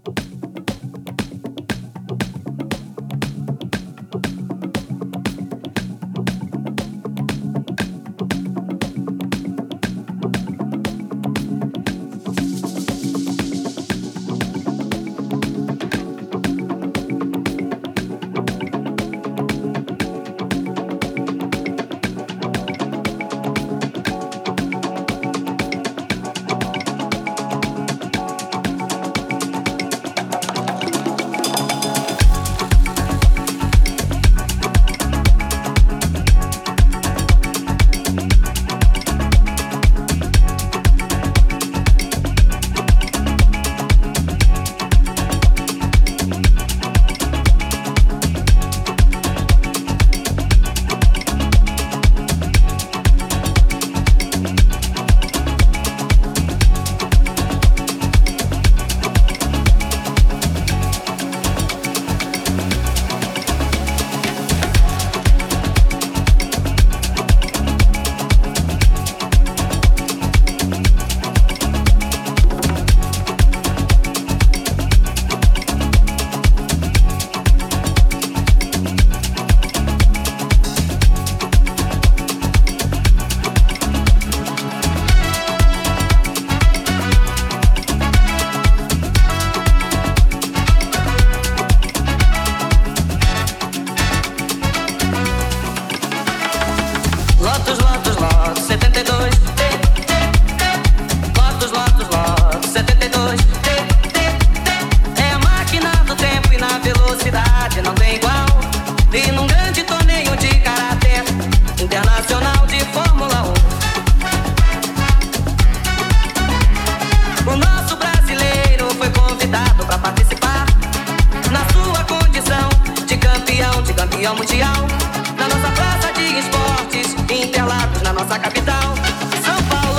campeão mundial na nossa praça de esportes, Interlagos na nossa capital. São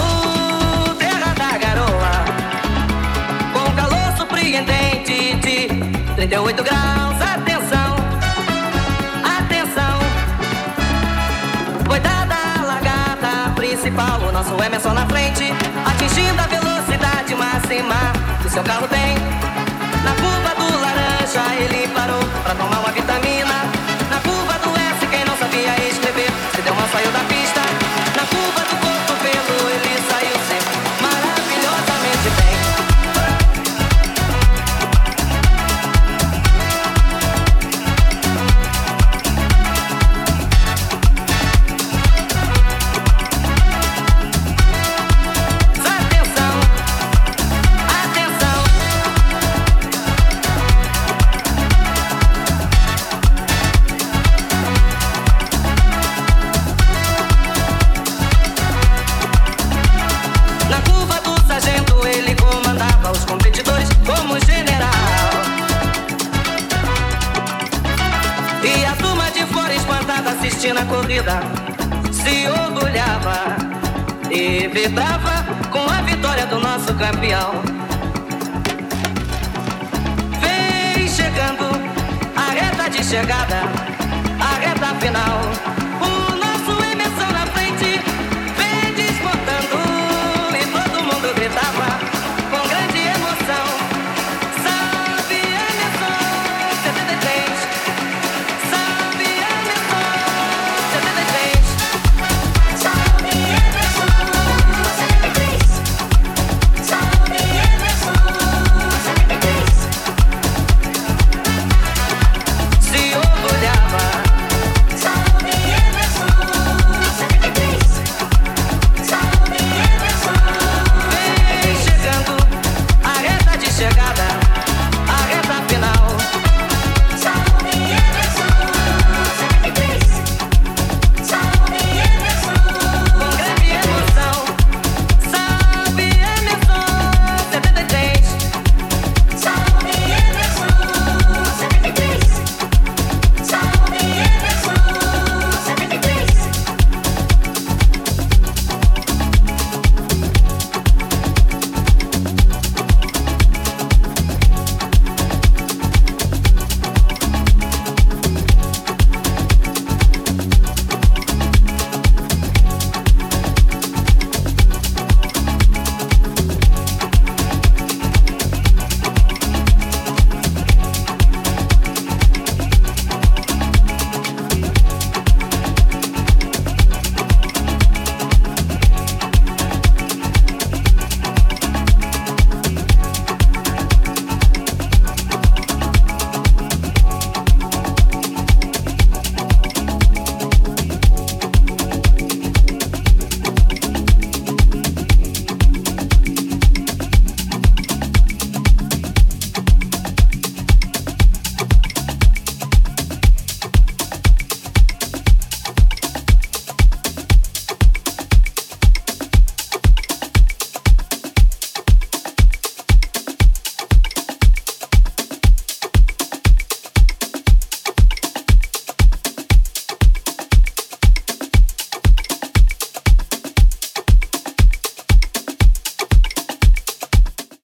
Paulo, terra da garoa, com calor surpreendente de 38 graus. Atenção, atenção, foi dada a largada principal. O nosso Emerson na frente, atingindo a velocidade máxima que o seu carro tem. Na curva do laranja ele parou pra tomar uma vitamina. Na curva do S quem não sabia escrever se deu mal, saiu da pista. Na curva do cotovelo ele saiu sempre maravilhosamente bem. Atenção, atenção, na curva do sargento ele comandava os competidores como general. E a turma de fora espantada assistindo a corrida se orgulhava e vibrava com a vitória do nosso campeão. Vem chegando a reta de chegada, a reta final.